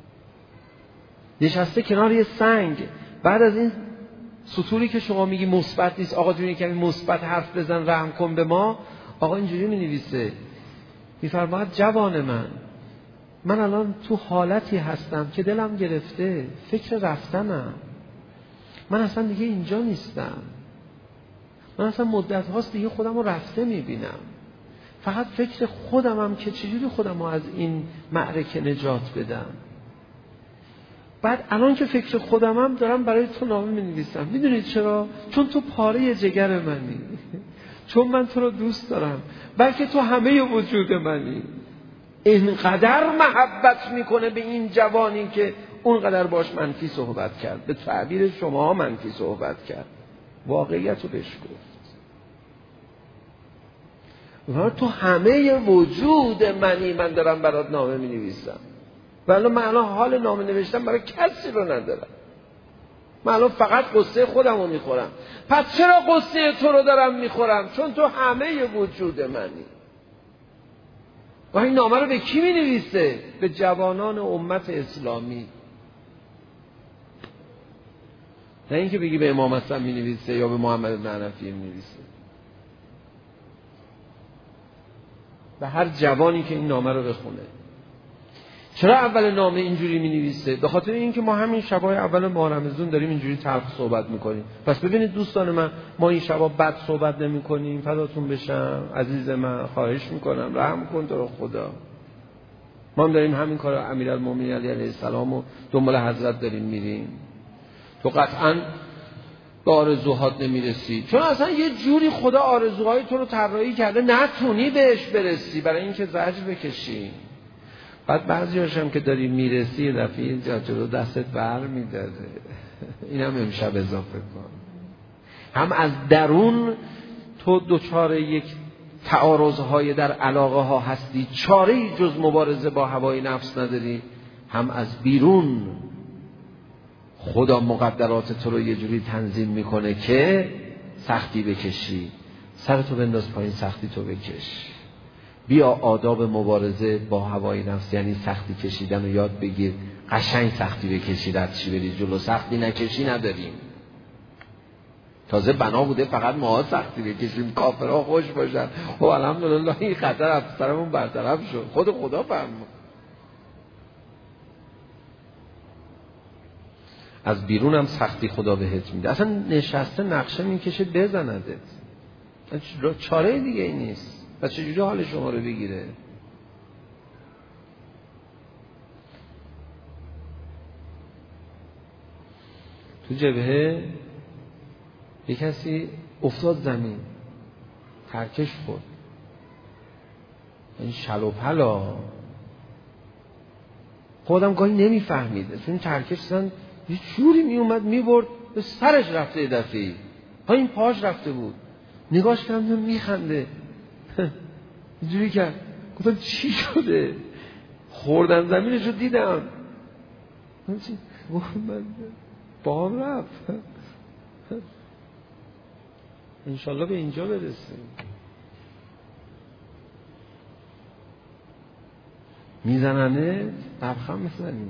نشسته کنار یه سنگ. بعد از این سطوری که شما میگی مثبت نیست، آقا جون کمی مثبت حرف بزن، رحم کن به ما، آقا اینجوری مینویسه، میفرماید جوان من الان تو حالتی هستم که دلم گرفته، فکر رفتنم، من اصلا دیگه اینجا نیستم، من اصلا مدت هاست دیگه خودم رو رفته میبینم، فقط فکر خودمم که چجوری خودم رو از این معرکه نجات بدم. بعد الان که فکر خودمم دارم برای تو نامه می‌نویسم. میدونید چرا؟ چون تو پاره جگر منی، چون من تو رو دوست دارم، بلکه تو همه وجود منی. اینقدر محبت میکنه به این جوانی که اونقدر باش منفی صحبت کرد، به تعبیر شما منفی صحبت کرد، واقعیت رو بهش گفت. تو همه وجود منی، من دارم برات نامه می‌نویسم. ولی من الان حال نامه نوشتن برای کسی رو ندارم، من الان فقط قصه خودم رو میخورم. پس چرا قصه تو رو دارم میخورم؟ چون تو همه وجود منی. و این نامه رو به کی مینویسه؟ به جوانان امت اسلامی. نه اینکه بگی به امام حسن مینویسه یا به محمد بن حنفیه مینویسه، به هر جوانی که این نامه رو بخونه. چرا اول نامه اینجوری می‌نویسه؟ به خاطر اینکه ما همین شبای اول ماه رمضان داریم اینجوری تلخ صحبت می‌کنیم. پس ببینید دوستان من، ما این شبا بد صحبت نمی‌کنیم. فداتون بشم عزیز من، خواهش می‌کنم رحم کن تو رو خدا. ما هم داریم همین کارو امیرالمومنین علی علیه السلام و دنبال حضرت داریم میریم. تو قطعاً به آرزوهات نمیرسی، چون اصلا یه جوری خدا آرزوهای تو رو طراحی کرده نتونی بهش برسی، برای اینکه زجر بکشی. بعد بعضی هاشم که داری میرسی یه دفعه جلو دستت بر میداره. این هم امشب اضافه کن. هم از درون تو دچار یک تعارضهای در علاقه ها هستی، چاره‌ای جز مبارزه با هوای نفس نداری، هم از بیرون خدا مقدرات تو رو یه جوری تنظیم میکنه که سختی بکشی. سرتو بنداز پایین، سختی تو بکش. بیا آداب مبارزه با هوای نفس، یعنی سختی کشیدن رو یاد بگیر. قشنگ سختی بکشی، رد چی بری جلو. سختی نکشی نداریم. تازه بنا بوده فقط ما سختی بکشیم، کافرها خوش باشن. خب الحمدلله این خطر از سرمون برطرف شد. خود خدا فرمود. از بیرون هم سختی خدا بهت میده. اصلا نشسته نقشه میکشه بزندت. چاره دیگه ای نیست. و چجوری حال شما رو بگیره؟ تو جبهه یه کسی افتاد زمین، ترکش خورد، این شل و پلا. خودم گاهی نمیفهمید چون ترکش زن یه جوری میومد میبرد به سرش رفته، یه دفعه ها این پاش رفته بود. نگاش کردم میخنده، اینجوری کرد. گفتم چی شده؟ خوردن زمینش رو دیدم. من با هم رفت. انشالله به اینجا برسیم. میزننه لبخند میزنیم.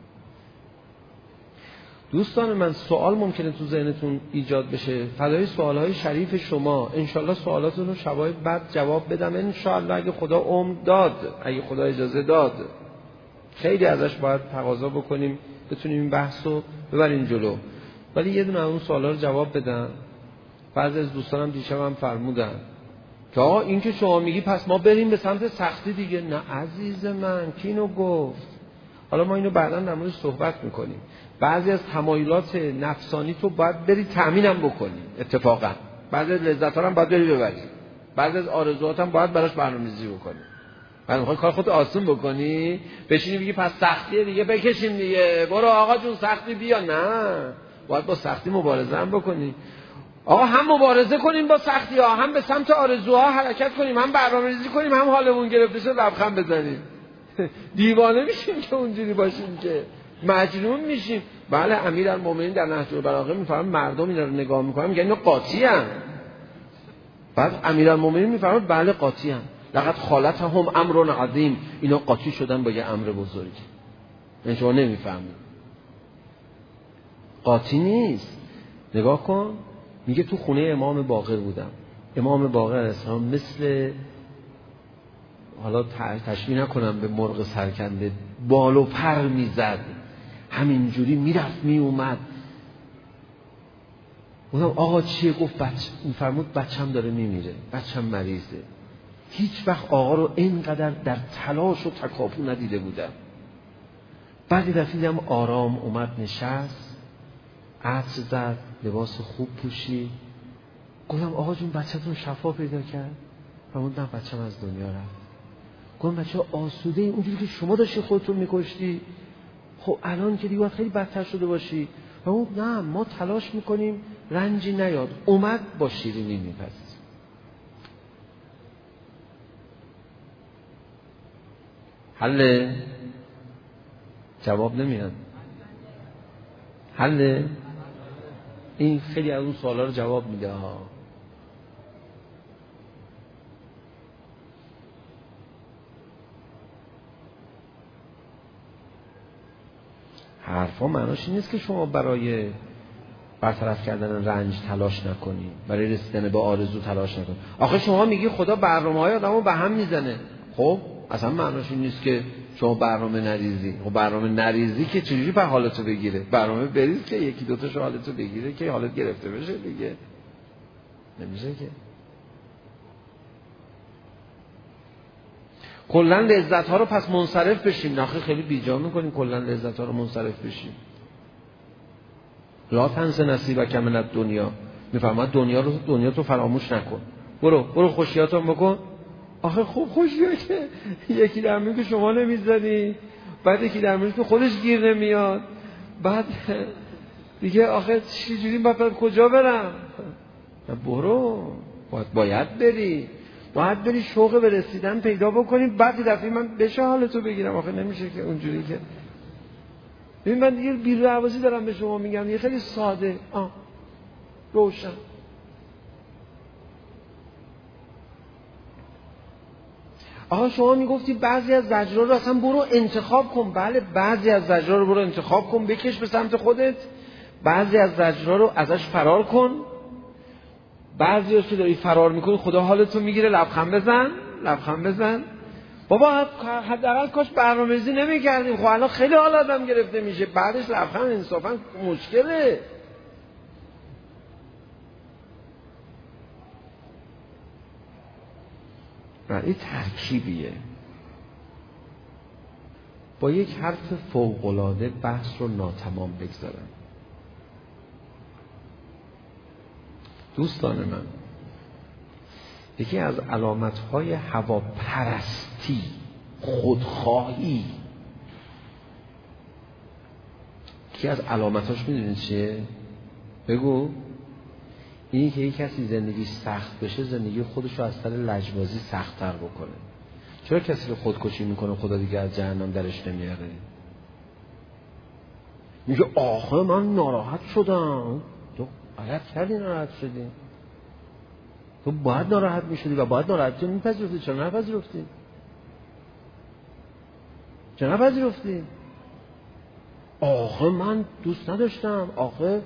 دوستان من، سوال ممکنه تو ذهنتون ایجاد بشه. فدای سوالهای شریف شما. انشالله سوالاتون رو شبای بعد جواب بدم انشالله، اگه خدا عمر داد، اگه خدا اجازه داد. خیلی ازش باید تقاضا بکنیم بتونیم این بحث رو ببریم جلو. ولی یه دونه اون سوالا رو جواب بدم. بعضی از دوستانم دیشبم فرمودن که آقا این که شما میگی پس ما بریم به سمت سختی دیگه. نه عزیز من، کی اینو گفت؟ حالا ما اینو بعداً در موردش صحبت میکنیم. بعضی از تمایلات نفسانی تو باید بری تأمینم بکنی. اتفاقا بعضی از لذت‌ها هم باید بری ببری. بعضی از آرزوهات هم باید براش برنامه‌ریزی بکنی. بعد میخوای کار خودت آسون بکنی، بشینی بگی پس سختیه دیگه بکشیم دیگه، برو آقا جون سختی بیا. نه، باید با سختی مبارزه هم بکنی. آقا هم مبارزه کنیم با سختی ها، هم به سمت آرزوها حرکت کنیم، هم برنامه‌ریزی کنیم، هم حالمون گرفته شد لبخند بزنیم. دیوانه میشیم که اونجوری باشیم، که مجنون میشیم. بله امیرالمومنین در نهج البلاغه میفرماید مردم اینا رو نگاه میکنن میگن اینا قاطی ان. بعد امیرالمومنین میفرماید بله قاطی ان، لقد خالطهم امر عظیم، اینا قاطی شدن با یه امر بزرگی. من شما نمیفهمید، قاطی نیست. نگاه کن، میگه تو خونه امام باقر بودم. امام باقر علیه السلام مثل حالا تشبیه نکنم به مرغ سرکنده، بال و پر میزد، همینجوری میرفت میومد. گفتم آقا چیه؟ گفت فرمود بچم داره میمیره، بچم مریضه. هیچ وقت آقا رو اینقدر در تلاش و تکاپو ندیده بودم. بعد دیدم آرام اومد نشست، عطر زد، لباس خوب پوشید. گفتم آقا جون بچه‌تون شفا پیدا کرد؟ فرمود نه بچه‌م از دنیا رفت. گفتم بچه آسوده اونجوری که شما داشتی خودتون میکشتی، خب الان که دیگه باید خیلی بدتر شده باشی. فرمود نه ما تلاش میکنیم رنجی نیاد. اومد با شیرینی میپذیر. حله؟ جواب نمیاد. حله؟ این خیلی از اون سوالا رو جواب میده ها. حرفا معناش این نیست که شما برای برطرف کردن رنج تلاش نکنی، برای رسیدن به آرزو تلاش نکنی. آخه شما میگی خدا برنامه‌های آدمو به هم میزنه. خب اصلا معناش این نیست که شما برنامه نریزی. خب برنامه نریزی که چجوری به حالتو بگیره؟ برنامه بریز که یکی دو تاشو حالتو بگیره که حالت گرفته بشه دیگه. نمیشه که. کلا لذت ها رو پس منصرف بشیم. نخیر خیلی بیجا میکنیم کلا لذت ها رو منصرف بشیم. لا تنس نصیبک من الدنیا، میفرماد دنیا تو فراموش نکن. برو خوشیاتو بکن. آخه خوب خوشیه که یکی در میون که شما نمیزنی، بعد یکی در میون که خودش گیر نمیاد، بعد دیگه آخه چجوری باید کجا برم؟ برو، باید بری شوق به رسیدن پیدا بکنی، بعد دفعه من بشه حالتو بگیرم. آخه نمیشه که اونجوری که ببین من دیگه بی‌رحواسی دارم به شما میگم، یه خیلی ساده روشن. آقا شما میگفتی بعضی از زجرها رو اصلا برو انتخاب کن. بله بعضی از زجرها رو برو انتخاب کن، بکش به سمت خودت. بعضی از زجرها رو ازش فرار کن. بعضی هست که داری فرار میکنی خدا حالتو میگیره، لبخند بزن. بابا حداقل کاش برنامه‌ریزی نمی‌کردیم. خب الان خیلی حال آدم گرفته میشه، بعدش لبخند انصافا مشکله. این ترکیبیه. با یک حرف فوق‌العاده بحث رو ناتمام بگذارم. دوستان من، یکی از علامت‌های هواپرستی، خودخواهی، یکی از علامت‌هاش میدونید چیه؟ بگو. این که یک کسی زندگی سخت بشه، زندگی خودش رو از طریق لجبازی سخت‌تر بکنه. چرا کسی رو خودکشی میکنه خدا دیگه از جهنم درش نمیاره؟ میگه آخه من ناراحت شدم. تو غلط کردی ناراحت شدی. تو باید ناراحت میشدی و باید ناراحتی میپذیرفتی. چرا نپذیرفتی؟ آخه من دوست نداشتم. آخه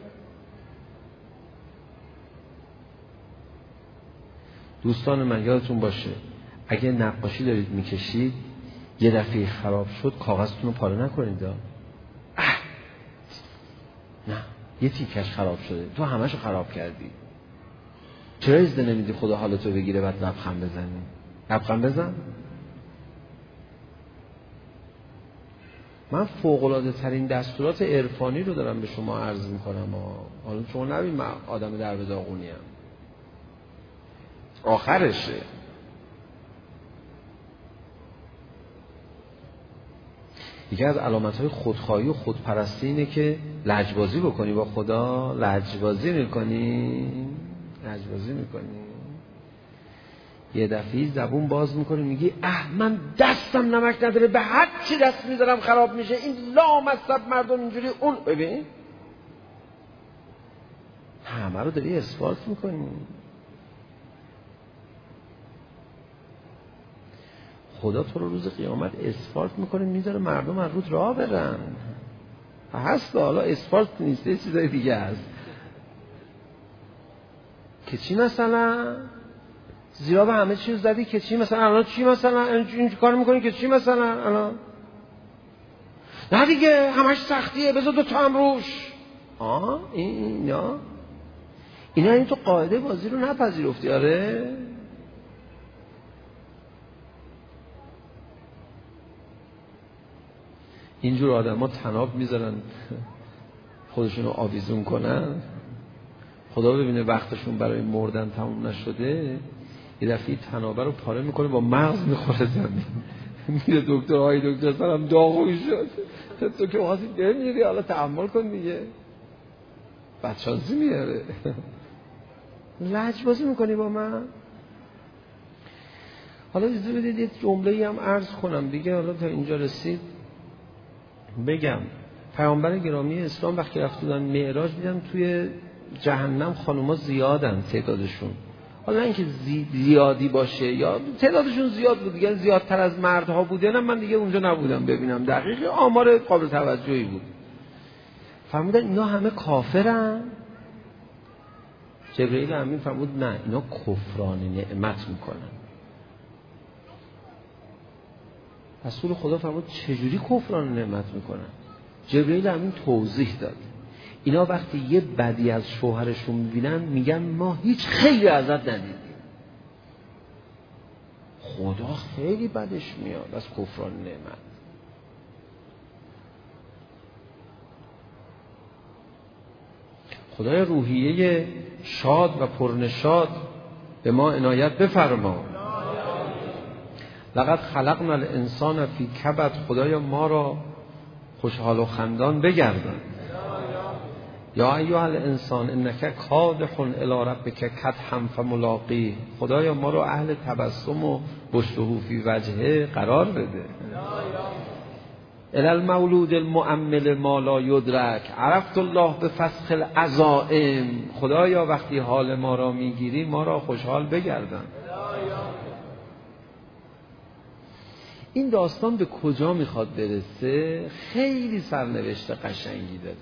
دوستان من یادتون باشه اگه نقاشی دارید میکشید یه دفعه خراب شد کاغذتون رو پاره نکنید. نه یه تیکش خراب شده تو همشو خراب کردی. چرا اجازه نمیدی خدا حالتو بگیره بعد لبخند بزن؟ من فوق‌العاده ترین دستورات عرفانی رو دارم به شما عرض میکنم. حالا شما نبین من آدم در به داغونی ام. آخرشه. یکی از علامت‌های خودخواهی و خودپرستی اینه که لجبازی بکنی با خدا. لجبازی میکنی یه دفعه زبون باز میکنی میگی من دستم نمک نداره، به هر چی دست میذارم خراب میشه. این لامصب مردم اینجوری اون. ببین همه رو داری اسفالت میکنی. خدا تو رو روز قیامت اسفالت میکنه میذاره مردم از رود راه برن. هست حالا اسفالت نیست، یه چیزای دیگه هست که چی؟ مثلا زیرا به همه چیز زدی که چی مثلا الان چی مثلا این کار میکنی که چی مثلا الان نه دیگه همش سختیه بذار 2 تا هم روش. اینا این تو قاعده بازی رو نپذیرفتی. آره اینجور آدم ها طناب میذارن خودشونو آویزون کنن، خدا ببینه وقتشون برای مردن تموم نشده یه دفعه طنابه رو پاره میکنه با مغز میخوره زمین. میره دکتر، های دکتر سرم داغوی شد. تو که واسه بمیری حالا تحمل کن دیگه. بدشانسی میاره. لجبازی میکنی با من. حالا اجازه بدید یه جمله‌ای هم عرض کنم دیگه. حالا تا اینجا رسید بگم پیامبر گرامی اسلام وقتی رفتن معراج دیدن توی جهنم خانوما زیادن تعدادشون. حالا اینکه زیادی باشه یا تعدادشون زیاد بود دیگه، زیادتر از مردها بوده، نه من دیگه اونجا نبودم ببینم دقیق، آمار قابل توجهی بود. فرمودن اینا همه کافرن. جبرئیل امین فرمود نه، اینا کفران نعمت میکنن. رسول خدا فرمود چجوری کفران نعمت میکنن؟ جبرئیل امین توضیح داد اینا وقتی یه بدی از شوهرشون میبینن میگن ما هیچ خیری ازت ندیدیم. خدا خیلی بدش میاد از کفران نعمت. خدای روحیه شاد و پرنشاد به ما عنایت بفرما. لقد خلقنا الانسان فی کبد. خدایا ما را خوشحال و خندان بگردان. یا ایها الانسان انک کادح الی ربک کدحا فملاقیه. خدایا ما رو اهل تبسم و بشته فی وجهه قرار بده. الی المولود المؤمل ما لا یدرک. عرفت الله بفسخ العزائم. خدایا وقتی حال ما را میگیری ما را خوشحال بگردان. این داستان به کجا میخواد برسه؟ خیلی سرنوشت قشنگی داره.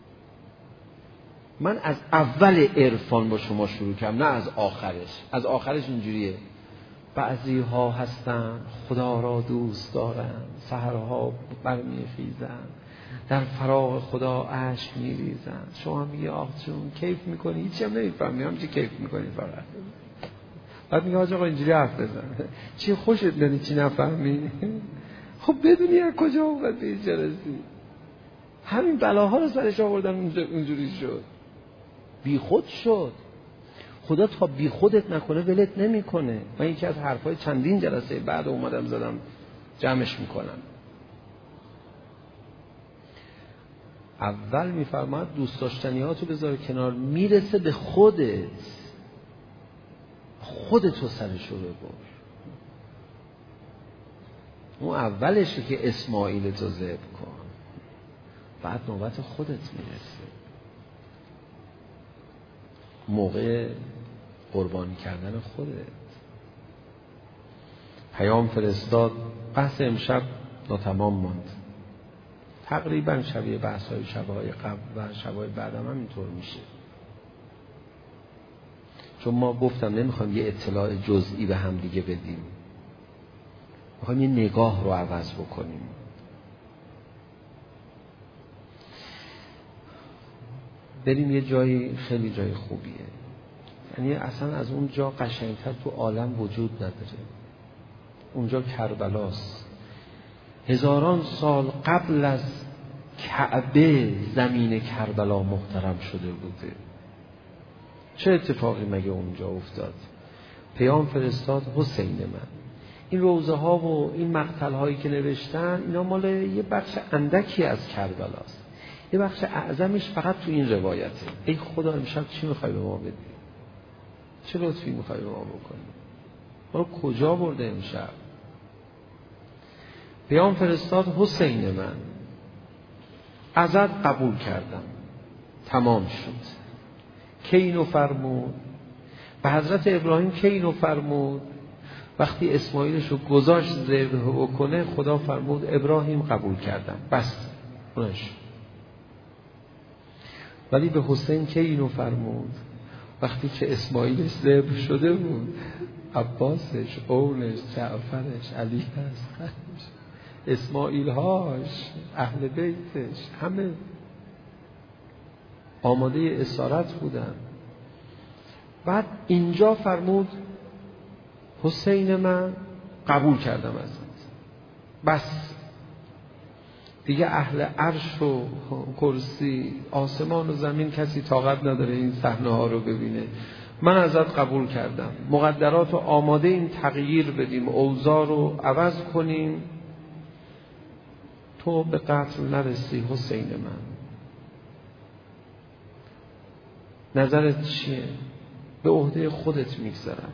من از اول عرفان با شما شروع کردم، نه از آخرش. از آخرش اینجوریه بعضی ها هستن خدا را دوست دارن، سحرها برمیخیزن، در فراغ خدا اشک میریزن. شما میگه آخ جون کیف میکنی؟ هیچی هم نمیفهمی هم چی کیف میکنی فقط. بعد میگه آقا اینجوری حرف بزن، چی خوشت میاد چی نفهمی؟ خب بدونی از کجا اومد به اینجا رسید؟ همین بلاها رو سرش آوردن اونجوری شد، بی خود شد. خدا تا بی خودت نکنه ولت نمیکنه. من یکی از حرفای چندین جلسه بعد اومدم زدم جمعش میکنم. اول میفرماد دوست داشتنیاتو بذار کنار، میرسه به خودتو سرشو ببر. اون اولشه که اسماعیل تو ذبح کن، بعد نوبت خودت میرسه. موقع قربانی کردن خودت. پیام فرستاد. بحث امشب ناتمام ماند. تقریبا شبیه بحث‌های شب‌های قبل و شب‌های بعدم هم اینطور میشه. چون ما گفتم نمیخوایم یه اطلاع جزئی به هم دیگه بدیم، میخوایم یه نگاه رو عوض بکنیم. بریم یه جایی خیلی جای خوبیه، یعنی اصلا از اون جا قشنگتر تو عالم وجود نداره. اونجا کربلاست. 1000 سال قبل از کعبه زمین کربلا محترم شده بوده. چه اتفاقی مگه اونجا افتاد؟ پیام فرستاد حسین من. این روزه ها و این مقتل هایی که نوشتن اینا مال یه بخش اندکی از کربلاست. یه بخش اعظمش فقط تو این روایته. ای خدا امشب چی میخوای به ما بدی؟ چه لطفی میخوای به ما بکنی؟ ما رو کجا برده امشب؟ پیام فرستاد حسین من، ازت قبول کردم، تمام شد. کی اینو فرمود؟ به حضرت ابراهیم کی اینو فرمود؟ وقتی اسماعیلش رو گذاشت ذبح بکنه خدا فرمود ابراهیم قبول کردم، بس اونش. ولی به حسین کی اینو فرمود؟ وقتی که اسماعیلش ذبح شده بود. عباسش، اولش، جعفرش، علی هستش، اسماعیلهاش، اهل بیتش، همه آماده اسارت بودن. بعد اینجا فرمود حسین من قبول کردم ازت، بس دیگه اهل عرش و کرسی، آسمان و زمین کسی طاقت نداره این صحنه ها رو ببینه. من ازت قبول کردم، مقدرات رو آماده این تغییر بدیم، اوضاع رو عوض کنیم، تو به قتل نرسی حسین من. نظرت چیه؟ به عهده خودت میگذارم.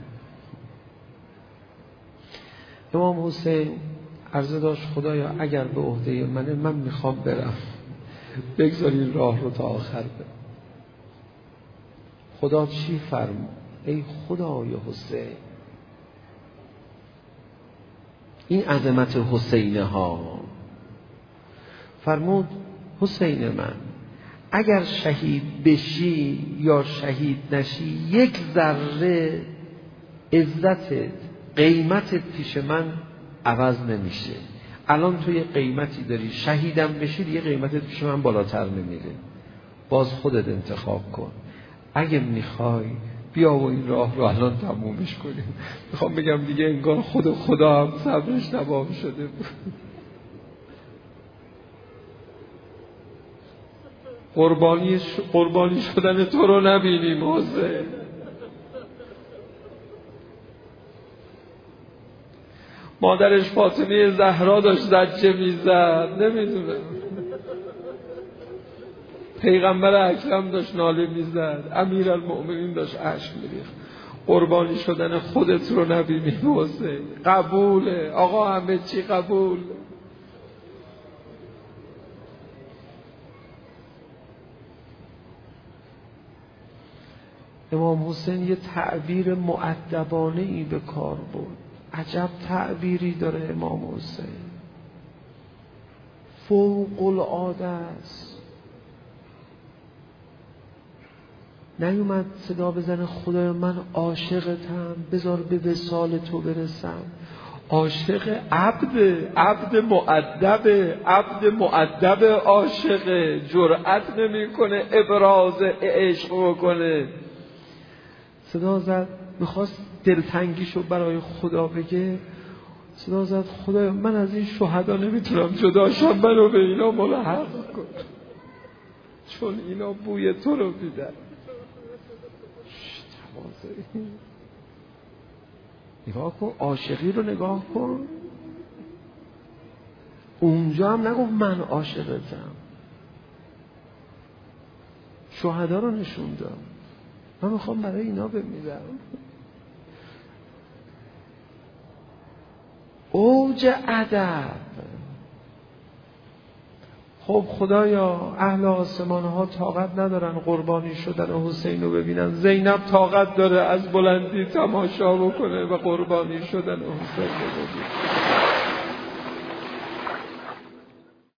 امام حسین عرضه داشت خدایا اگر به عهده منه، من میخوام برم، بگذاری راه رو تا آخر برم. خدا چی فرمود؟ ای خدای حسین، این عظمت حسینه ها، فرمود حسین من اگر شهید بشی یا شهید نشی، یک ذره عزتت، قیمتت پیش من عوض نمیشه. الان تو یه قیمتی داری، شهیدم بشی دیگه قیمتت پیش من بالاتر نمیره، باز خودت انتخاب کن. اگه میخوای بیا و این راه رو الان تمومش کنیم. میخوام بگم دیگه انگار خدا هم صبرش تمام شده بود. قربانی شدن تو رو نبینیم حسین. مادرش فاطمه زهرا داشت زجه میزد، نمیدونم پیغمبر اکرم داشت ناله میزد، امیرالمؤمنین داشت اشک میریخت. قربانی شدن خودت رو نبینیم حسین. قبوله آقا، همه چی قبول. امام حسین یه تعبیر مؤدبانه ای به کار برد. عجب تعبیری داره امام حسین، فوق العاده است. نیومد صدا بزنه خدایا من عاشقتم، بذار به وصال تو برسم. عاشق عبد مؤدب عاشق، جرأت نمیکنه ابراز عشق بکنه. صدا زد، میخواست دلتنگیشو برای خدا بگه، صدا زد خدایا من از این شهدا نمیتونم جدا شم، منو به اینا ملحق کن، چون اینا بوی تو رو میدن. نگاه کن، عاشقی رو نگاه کن. اونجا هم نگفت من عاشقتم، شهدا رو نشون داد، من میخوام برای اینا بمیرم. اوج ادب. خب خدایا اهل آسمان ها طاقت ندارن قربانی شدن حسین رو ببینن، زینب طاقت داره از بلندی تماشا بکنه و قربانی شدن حسین رو ببینه.